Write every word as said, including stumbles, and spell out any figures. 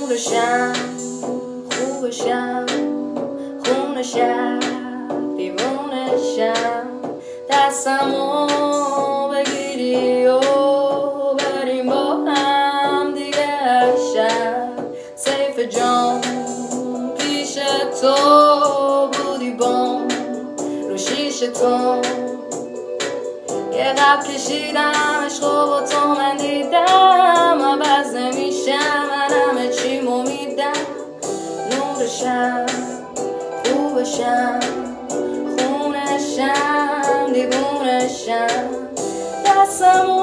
نورشم خوبشم خونشم دیوونشم دستمو بگیری و بریم با هم دیگه شب سیف جان پیش تو بودی بام رو شیشه تو یه قبل کشیدم عشق و با تو من دیدم عوض نمیشم من همه چیمو میدم نورشم خوبشم خونشم دیوونشم دستمو